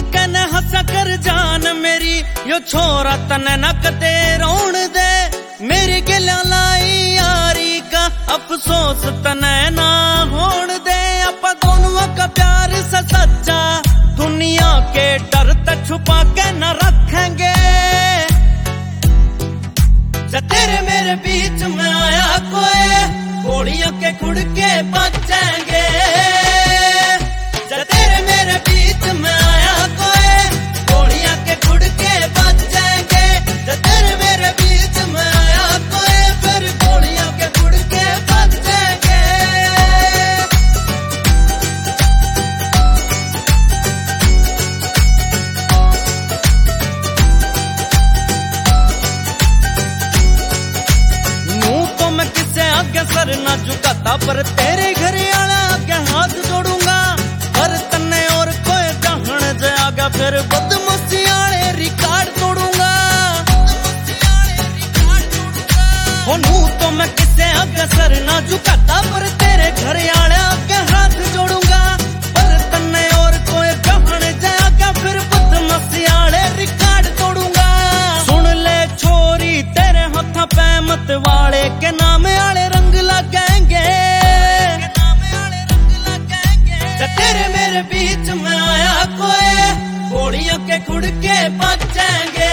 कहने हंसा कर जान मेरी, यो छोरा तने न कदे रोण दे। मेरी गिला लाई यारी का अफसोस तने ना होण दे। अपा दोनों का प्यार सा सच्चा, दुनिया के डर तक छुपा के न रखेंगे। जब तेरे मेरे बीच में आया कोई, गोलियों के खुड़ के बचेंगे। जब तेरे मेरे बीच में आया कोई, गोलियां के खुड़ के बचेंगे। जब तेरे मेरे बीच में आया कोई, फिर गोलियां के खुड़ के बचेंगे। मुंह तो मैं किसे आगे सर ना झुकाता, पर तेरे घर आला आगे हाथ जोड़ूंगा। पर तन्ने और कोई जहन जाएगा, फिर बदमाशी आले रिकॉर्ड तोड़ूंगा। हो नू तो मैं किसे आगे सर ना झुकाता, पर तेरे घर आले आगे हाथ जोड़ूंगा। पर तन्ने और कोई जहन जाएगा, फिर बदमाशी आले रिकॉर्ड तोड़ूंगा। सुन ले छोरी, तेरे हाथा पे मत वाले के नाम आले रंग लगेंगे। तेरे मेरे बीच में आया कोई, गोलियों के खुड़ के बचेंगे।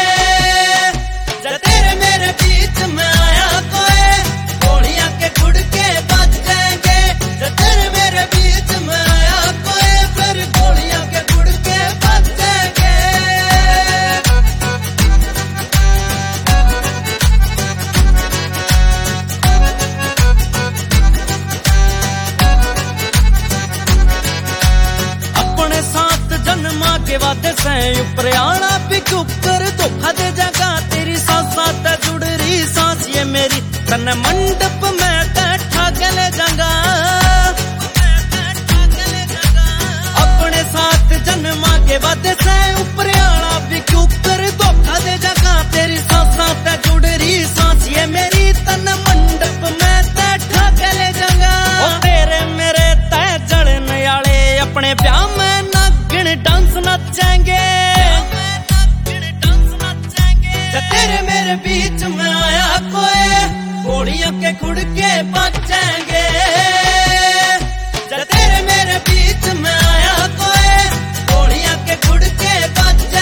तेरे मेरे बीच में आया कोई, गोलियां के खुड़ के बचेंगे। तेरे मेरे बीच में आया कोई, फिर गोलियां के खुड़ के बचेंगे। जन्मा के वादे से ऊपर आना भी चुप कर, धोखा दे जागा तेरी सांस साथ जुड़ रही सांस ये मेरी। तन मंडप में बैठा के ले जागा, अपने साथ जन्मा के वादे से ऊपर आना भी चुप कर, धोखा दे जागा तेरी सांस साथ जुड़ रही सांस ये मेरी। तन मंडप में बैठा के ले जागा, तेरे मेरे तय जड़ने आले अपने ब्याह में डांस नचेंगे। तेरे मेरे बीच में आया कोई, गोलियों के खुड़ के बचेंगे। तेरे मेरे बीच में आया कोई, गोलियां के खुड़ के बचेंगे।